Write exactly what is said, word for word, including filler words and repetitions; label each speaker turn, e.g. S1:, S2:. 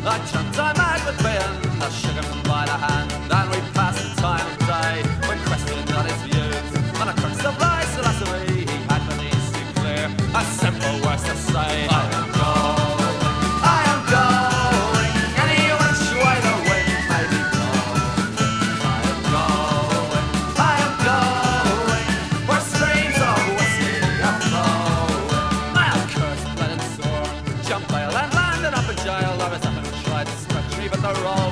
S1: I jumped on my good friend, I shook him by the hand, and we passed the time of day when questioned on his views. On a crux of life's philosophy, he had been easy clear, a simple words to say. I am going, I am going, any which way the wind may be blowing. I am going, I am going, where streams of whiskey are flowing. I have cursed, bled and sore, jumped bail and landed up in jail. I was up and tried to stretch me, but the road